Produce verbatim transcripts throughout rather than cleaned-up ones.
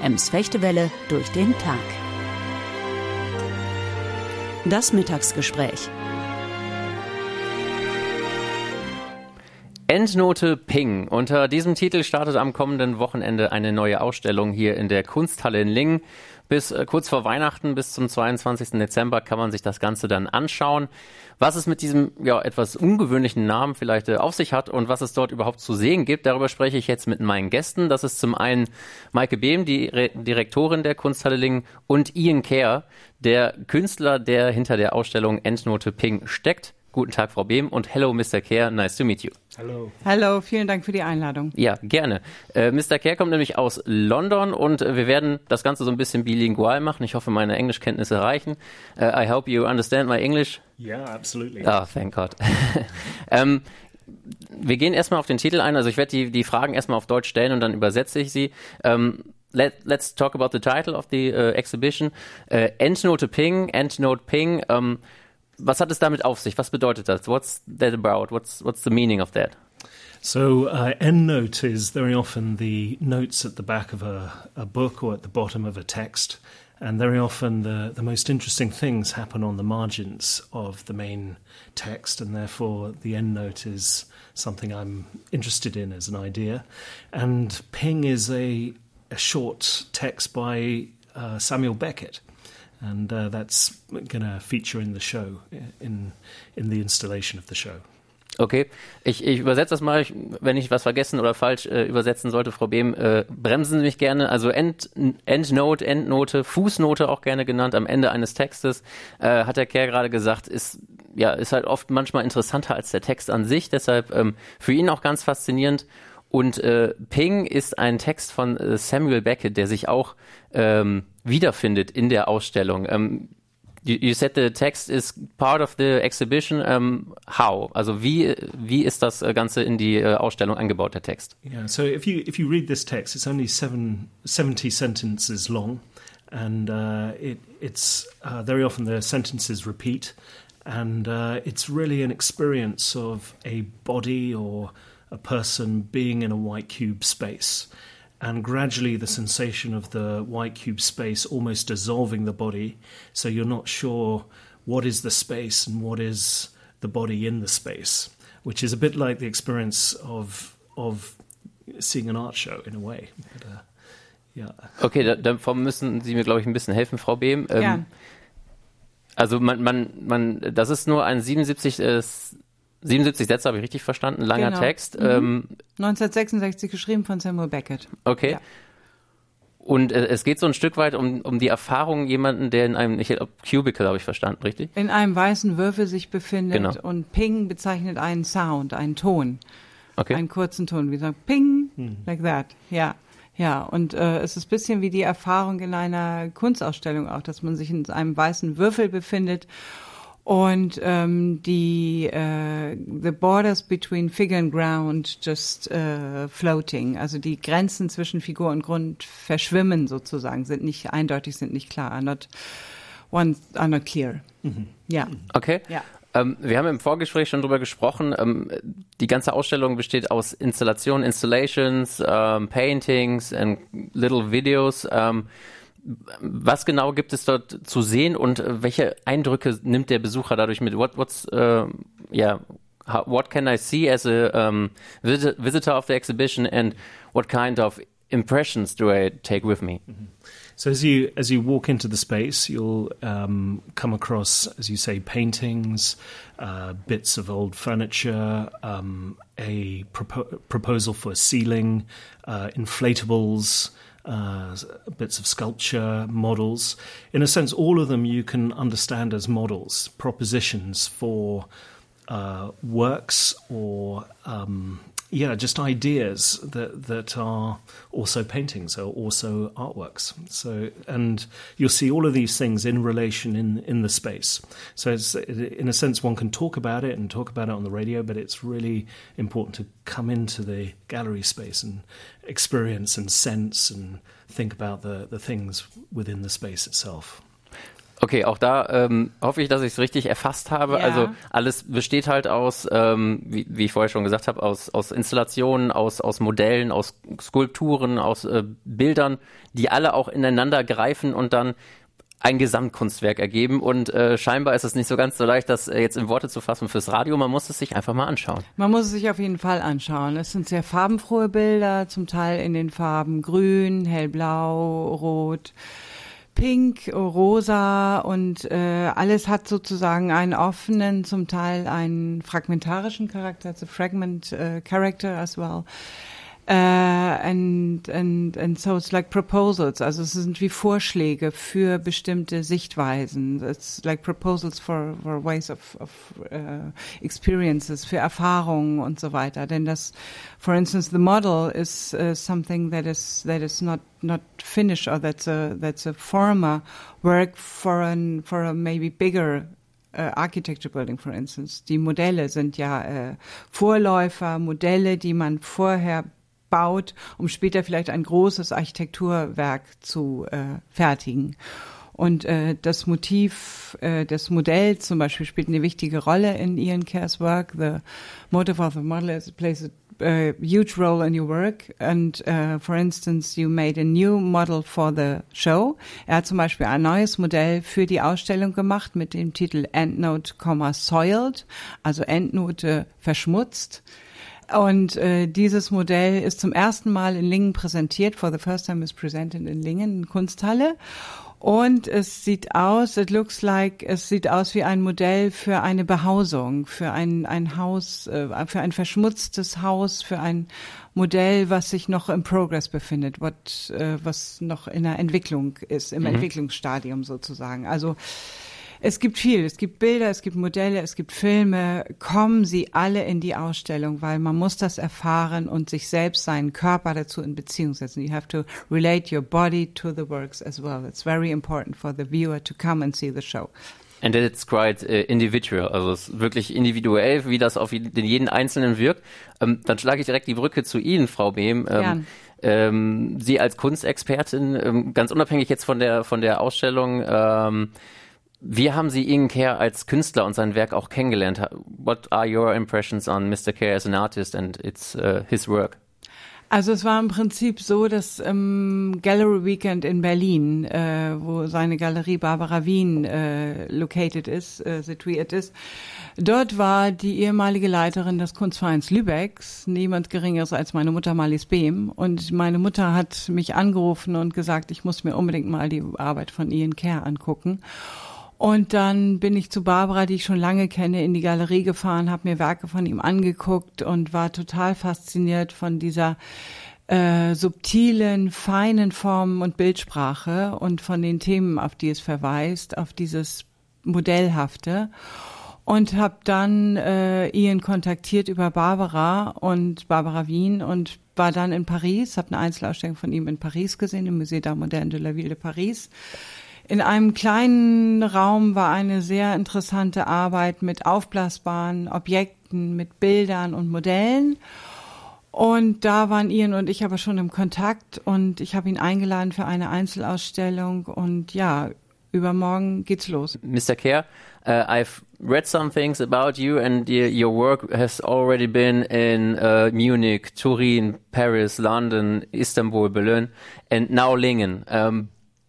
Ems Fechtewelle durch den Tag. Das Mittagsgespräch. Endnote Ping. Unter diesem Titel startet am kommenden Wochenende eine neue Ausstellung hier in der Kunsthalle in Lingen. Bis äh, kurz vor Weihnachten, bis zum zweiundzwanzigsten Dezember, kann man sich das Ganze dann anschauen. Was es mit diesem ja etwas ungewöhnlichen Namen vielleicht äh, auf sich hat und was es dort überhaupt zu sehen gibt, darüber spreche ich jetzt mit meinen Gästen. Das ist zum einen Maike Behm, die Re- Direktorin der Kunsthalle Lingen, und Ian Kerr, der Künstler, der hinter der Ausstellung Endnote Ping steckt. Guten Tag, Frau Behm, und hello, Mister Kerr, nice to meet you. Hallo. Hallo, vielen Dank für die Einladung. Ja, gerne. Äh, Mister Kerr kommt nämlich aus London und äh, wir werden das Ganze so ein bisschen bilingual machen. Ich hoffe, meine Englischkenntnisse reichen. Uh, I hope you understand my English. Yeah, absolutely. Oh, thank God. ähm, wir gehen erstmal auf den Titel ein. Also ich werde die, die Fragen erstmal auf Deutsch stellen und dann übersetze ich sie. Ähm, let, let's talk about the title of the uh, exhibition. Uh, Endnote Ping, Endnote Ping. Um, Was hat es damit auf sich? Was bedeutet das? What's that about? What's what's the meaning of that? So uh, EndNote is very often the notes at the back of a, a book or at the bottom of a text, and very often the, the most interesting things happen on the margins of the main text, and therefore the EndNote is something I'm interested in as an idea. And Ping is a, a short text by uh, Samuel Beckett. And uh, that's going to feature in the show, in in the installation of the show. Okay, ich, ich übersetze das mal, ich, wenn ich was vergessen oder falsch äh, übersetzen sollte, Frau Behm, äh, bremsen Sie mich gerne. Also End, Endnote, Endnote, Fußnote auch gerne genannt, am Ende eines Textes, äh, hat der Kerr gerade gesagt, ist ja ist halt oft manchmal interessanter als der Text an sich, deshalb ähm, für ihn auch ganz faszinierend. Und äh, Ping ist ein Text von äh, Samuel Beckett, der sich auch ähm, wiederfindet in der Ausstellung. Um, you, you said the text is part of the exhibition. Um, how? Also wie wie ist das Ganze in die uh, Ausstellung eingebaut, der Text? Yeah. So if you if you read this text, it's only seven, seventy sentences long, and uh, it it's uh, very often the sentences repeat, and uh, it's really an experience of a body or a person being in a white cube space. And gradually the sensation of the white cube space almost dissolving the body, so you're not sure what is the space and what is the body in the space, which is a bit like the experience of of seeing an art show in a way. But, uh, yeah. Okay, da, davon müssen Sie mir, glaube ich, ein bisschen helfen, Frau Behm. Ähm, Ja. Also man, man, man, das ist nur ein siebenundsiebzig, äh, siebenundsiebzig Sätze, habe ich richtig verstanden, langer Genau. Text. Mhm. Ähm, neunzehnhundertsechsundsechzig geschrieben von Samuel Beckett. Okay. Ja. Und äh, es geht so ein Stück weit um, um die Erfahrung jemanden, der in einem, ich hätte Cubicle, habe ich verstanden, richtig? In einem weißen Würfel sich befindet, Genau. und Ping bezeichnet einen Sound, einen Ton, Okay. einen kurzen Ton, wie gesagt, Ping, like that, ja. Ja, und äh, es ist ein bisschen wie die Erfahrung in einer Kunstausstellung auch, dass man sich in einem weißen Würfel befindet und ähm, die äh, the borders between figure and ground just äh, floating, also die Grenzen zwischen Figur und Grund verschwimmen sozusagen, sind nicht eindeutig, sind nicht klar, are not one, are not clear. Mhm. Ja. Okay. Ja. Ähm, wir haben im Vorgespräch schon drüber gesprochen. Ähm, die ganze Ausstellung besteht aus Installationen, Installations, ähm, Paintings and little videos. Ähm, was genau gibt es dort zu sehen und äh, welche Eindrücke nimmt der Besucher dadurch mit? What, what's, uh, yeah, how, what can I see as a um, visit, visitor of the exhibition, and what kind of impressions do I take with me? Mm-hmm. So as you as you walk into the space, you'll um, come across, as you say, paintings, uh, bits of old furniture, um, a propo- proposal for a ceiling, uh, inflatables, uh, bits of sculpture, models. In a sense, all of them you can understand as models, propositions for uh, works or um, yeah, just ideas that that are also paintings or also artworks. So, and you'll see all of these things in relation in in the space. So, it's, in a sense, one can talk about it and talk about it on the radio, but it's really important to come into the gallery space and experience and sense and think about the the things within the space itself. Okay, auch da ähm, hoffe ich, dass ich es richtig erfasst habe. Ja. Also alles besteht halt aus, ähm, wie, wie ich vorher schon gesagt habe, aus, aus Installationen, aus, aus Modellen, aus Skulpturen, aus äh, Bildern, die alle auch ineinander greifen und dann ein Gesamtkunstwerk ergeben. Und äh, scheinbar ist es nicht so ganz so leicht, das äh, jetzt in Worte zu fassen fürs Radio. Man muss es sich einfach mal anschauen. Man muss es sich auf jeden Fall anschauen. Es sind sehr farbenfrohe Bilder, zum Teil in den Farben grün, hellblau, rot, pink, rosa und äh, alles hat sozusagen einen offenen, zum Teil einen fragmentarischen Charakter, it's a fragment uh, character as well. Uh, and, and, and so it's like proposals, also es sind wie Vorschläge für bestimmte Sichtweisen. It's like proposals for, for ways of, of uh, experiences, für Erfahrungen und so weiter. Denn das, for instance, the model is uh, something that is, that is not, not finished or that's a, that's a former work for an, for a maybe bigger Uh, architecture building, for instance. Die Modelle sind ja äh, Vorläufer, Modelle, die man vorher baut, um später vielleicht ein großes Architekturwerk zu äh, fertigen. Und äh, das Motiv äh, des Modells zum Beispiel spielt eine wichtige Rolle in Ian Kerr's work. The motive of the model is, plays a uh, huge role in your work. And uh, for instance, you made a new model for the show. Er hat zum Beispiel ein neues Modell für die Ausstellung gemacht mit dem Titel Endnote, Soiled, also Endnote verschmutzt. Und äh, dieses Modell ist zum ersten Mal in Lingen präsentiert. For the first time is presented in Lingen, Kunsthalle. Und es sieht aus, it looks like, es sieht aus wie ein Modell für eine Behausung, für ein, ein Haus, äh, für ein verschmutztes Haus, für ein Modell, was sich noch im Progress befindet, what, äh, was noch in der Entwicklung ist, im mhm. Entwicklungsstadium sozusagen. Also, es gibt viel, es gibt Bilder, es gibt Modelle, es gibt Filme. Kommen Sie alle in die Ausstellung, weil man muss das erfahren und sich selbst, seinen Körper dazu in Beziehung setzen. You have to relate your body to the works as well. It's very important for the viewer to come and see the show. And it's quite uh, individual, also es ist wirklich individuell, wie das auf den jeden Einzelnen wirkt. Ähm, dann schlage ich direkt die Brücke zu Ihnen, Frau Behm. Ähm, ähm, Sie als Kunstexpertin, ähm, ganz unabhängig jetzt von der von der Ausstellung, ähm, wie haben Sie Ian Kerr als Künstler und sein Werk auch kennengelernt? What are your impressions on Mister Kerr as an artist and its uh, his work? Also es war im Prinzip so, dass im Gallery Weekend in Berlin, äh, wo seine Galerie Barbara Wien äh, located ist, äh, situiert ist, dort war die ehemalige Leiterin des Kunstvereins Lübecks, niemand Geringeres als meine Mutter Marlies Behm. Und meine Mutter hat mich angerufen und gesagt, ich muss mir unbedingt mal die Arbeit von Ian Kerr angucken. Und dann bin ich zu Barbara, die ich schon lange kenne, in die Galerie gefahren, habe mir Werke von ihm angeguckt und war total fasziniert von dieser äh, subtilen, feinen Formen und Bildsprache und von den Themen, auf die es verweist, auf dieses Modellhafte. Und habe dann äh, Ian kontaktiert über Barbara und Barbara Wien und war dann in Paris, habe eine Einzelausstellung von ihm in Paris gesehen, im Musée d'Art Moderne de la Ville de Paris. In einem kleinen Raum war eine sehr interessante Arbeit mit aufblasbaren Objekten, mit Bildern und Modellen. Und da waren Ian und ich aber schon im Kontakt und ich habe ihn eingeladen für eine Einzelausstellung und ja, übermorgen geht's los. Mister Kerr, uh, I've read some things about you and your, your work has already been in uh, Munich, Turin, Paris, London, Istanbul, Berlin and now Lingen. Um,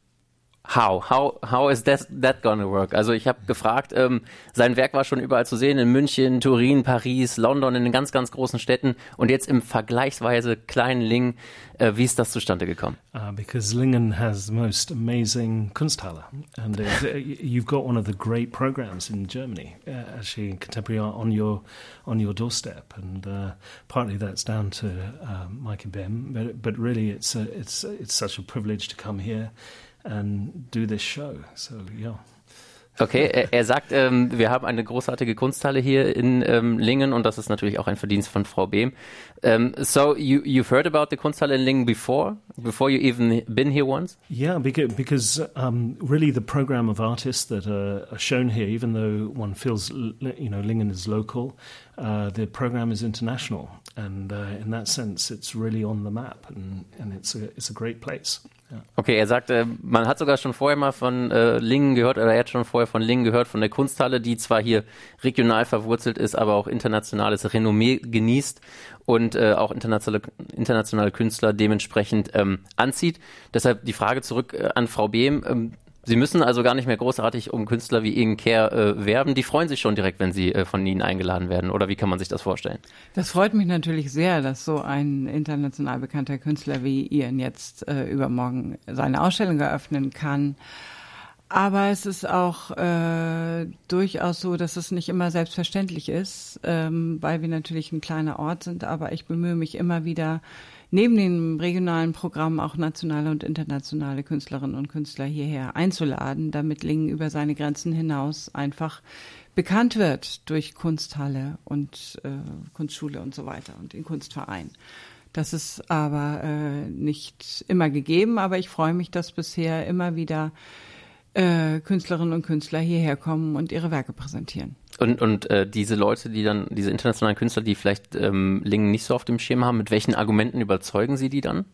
How? How, how is that, that gonna work? Also ich habe gefragt, ähm, sein Werk war schon überall zu sehen, in München, Turin, Paris, London, in den ganz, ganz großen Städten und jetzt im vergleichsweise kleinen Lingen. Äh, wie ist das zustande gekommen? Uh, because Lingen has the most amazing Kunsthalle and it, uh, you've got one of the great programs in Germany, uh, actually in contemporary art on your, on your doorstep and uh, partly that's down to uh, Mike and Ben, but, but really it's, a, it's, it's such a privilege to come here and do this show. So, yeah. Okay, er, er sagt, ähm, wir haben eine großartige Kunsthalle hier in ähm, Lingen und das ist natürlich auch ein Verdienst von Frau Behm. Um, so you, you've heard about the Kunsthalle in Lingen before, before you even been here once? Yeah, because, because um, really the program of artists that are, are shown here, even though one feels, you know, Lingen is local, uh, the program is international. And uh, in that sense, it's really on the map and, and it's, a, it's a great place. Ja. Okay, er sagt, äh, man hat sogar schon vorher mal von äh, Lingen gehört, oder er hat schon vorher von Lingen gehört, von der Kunsthalle, die zwar hier regional verwurzelt ist, aber auch internationales Renommee genießt und äh, auch internationale, internationale Künstler dementsprechend ähm, anzieht. Deshalb die Frage zurück äh, an Frau Behm. Ähm, Sie müssen also gar nicht mehr großartig um Künstler wie Ian Kerr äh, werben. Die freuen sich schon direkt, wenn sie äh, von Ihnen eingeladen werden. Oder wie kann man sich das vorstellen? Das freut mich natürlich sehr, dass so ein international bekannter Künstler wie Ian jetzt äh, übermorgen seine Ausstellung eröffnen kann. Aber es ist auch äh, durchaus so, dass es nicht immer selbstverständlich ist, ähm, weil wir natürlich ein kleiner Ort sind. Aber ich bemühe mich immer wieder, neben den regionalen Programmen auch nationale und internationale Künstlerinnen und Künstler hierher einzuladen, damit Lingen über seine Grenzen hinaus einfach bekannt wird durch Kunsthalle und äh, Kunstschule und so weiter und den Kunstverein. Das ist aber äh, nicht immer gegeben, aber ich freue mich, dass bisher immer wieder äh, Künstlerinnen und Künstler hierher kommen und ihre Werke präsentieren. Und, und äh, diese Leute, die dann, diese internationalen Künstler, die vielleicht ähm, Lingen nicht so auf dem Schirm haben, mit welchen Argumenten überzeugen Sie die dann?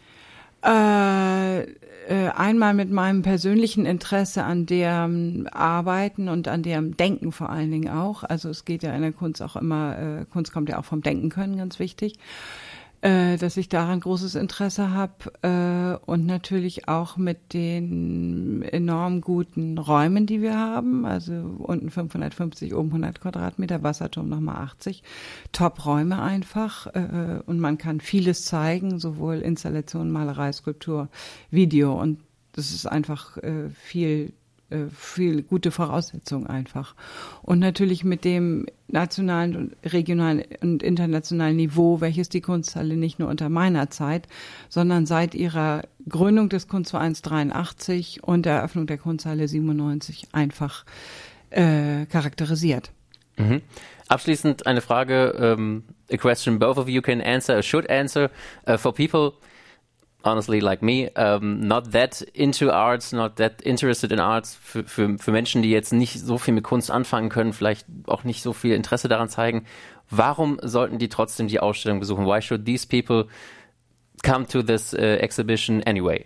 Äh, äh, einmal mit meinem persönlichen Interesse an deren Arbeiten und an deren Denken vor allen Dingen auch. Also es geht ja in der Kunst auch immer, äh, Kunst kommt ja auch vom Denken können, ganz wichtig. Äh, dass ich daran großes Interesse habe äh, und natürlich auch mit den enorm guten Räumen, die wir haben, also unten fünfhundertfünfzig, oben hundert Quadratmeter, Wasserturm nochmal achtzig, Top-Räume einfach äh, und man kann vieles zeigen, sowohl Installation, Malerei, Skulptur, Video und das ist einfach äh, viel viel gute Voraussetzungen einfach. Und natürlich mit dem nationalen, und regionalen und internationalen Niveau, welches die Kunsthalle nicht nur unter meiner Zeit, sondern seit ihrer Gründung des Kunstvereins dreiundachtzig und der Eröffnung der Kunsthalle siebenundneunzig einfach äh, charakterisiert. Mhm. Abschließend eine Frage, um, a question both of you can answer, or should answer, uh, for people honestly like me, um, not that into arts, not that interested in arts, für, für, für Menschen, die jetzt nicht so viel mit Kunst anfangen können, vielleicht auch nicht so viel Interesse daran zeigen, warum sollten die trotzdem die Ausstellung besuchen? Why should these people come to this uh, exhibition anyway?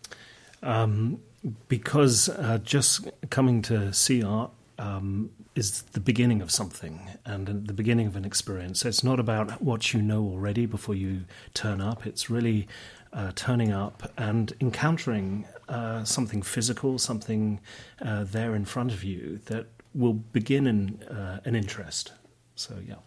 Um, because uh, just coming to see art um, is the beginning of something and the beginning of an experience. So it's not about what you know already before you turn up. It's really Uh, turning up and encountering uh, something physical, something uh, there in front of you that will begin in, uh, an interest. So, yeah.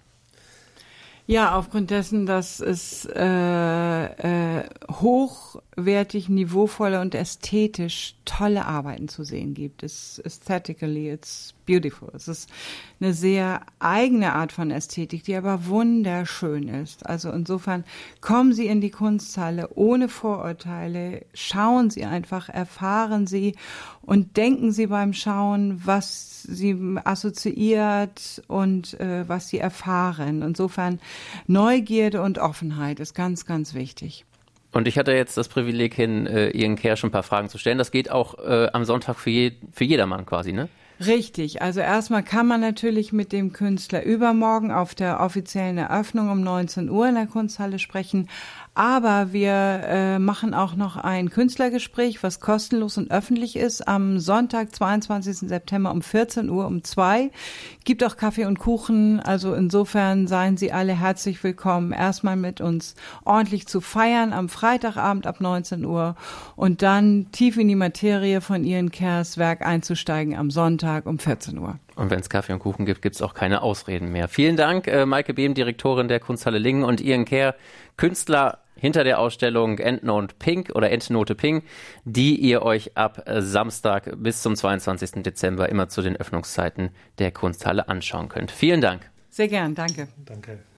Ja, aufgrund dessen, dass es äh, äh, hochwertig, niveauvolle und ästhetisch tolle Arbeiten zu sehen gibt. It's aesthetically, it's beautiful. Es ist eine sehr eigene Art von Ästhetik, die aber wunderschön ist. Also insofern kommen Sie in die Kunsthalle ohne Vorurteile, schauen Sie einfach, erfahren Sie und denken Sie beim Schauen, was Sie assoziiert und äh, was Sie erfahren. Insofern Neugierde und Offenheit ist ganz, ganz wichtig. Und ich hatte jetzt das Privileg hin, äh, Ian Kerr schon ein paar Fragen zu stellen. Das geht auch äh, am Sonntag für, je, für jedermann quasi, ne? Richtig, also erstmal kann man natürlich mit dem Künstler übermorgen auf der offiziellen Eröffnung um neunzehn Uhr in der Kunsthalle sprechen, aber wir äh, machen auch noch ein Künstlergespräch, was kostenlos und öffentlich ist, am Sonntag, zweiundzwanzigsten September um vierzehn Uhr um zwei. Gibt auch Kaffee und Kuchen, also insofern seien Sie alle herzlich willkommen, erstmal mit uns ordentlich zu feiern am Freitagabend ab neunzehn Uhr und dann tief in die Materie von Ian Kerrs Werk einzusteigen am Sonntag um vierzehn Uhr. Und wenn es Kaffee und Kuchen gibt, gibt es auch keine Ausreden mehr. Vielen Dank, äh, Maike Behm, Direktorin der Kunsthalle Lingen, und Ian Kerr, Künstler hinter der Ausstellung Endnote Pink oder Endnote Pink, die ihr euch ab äh, Samstag bis zum zweiundzwanzigsten Dezember immer zu den Öffnungszeiten der Kunsthalle anschauen könnt. Vielen Dank. Sehr gern, danke. Danke.